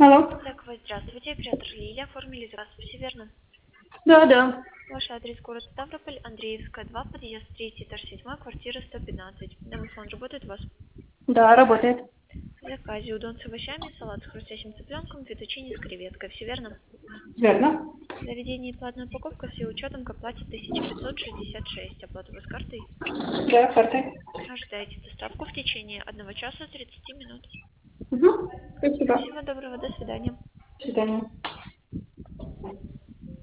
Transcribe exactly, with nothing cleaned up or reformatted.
Алло. Так, вот, здравствуйте, оператор Лилия, оформили заказ, все верно? Да, да. Ваш адрес город Ставрополь, Андреевская, два, подъезд третий, этаж седьмой, квартира сто пятнадцать. Домофон работает у вас? Да, работает. В заказе удон с овощами, салат с хрустящим цыпленком, фетучини с креветкой, все верно? Верно. Заведение и платная упаковка с ее учетом к оплате тысяча пятьсот шестьдесят шесть. Оплата у вас картой? Да, картой. Ожидайте доставку в течение одного часа тридцати минут. Угу. Спасибо. Всего доброго, до свидания. До свидания.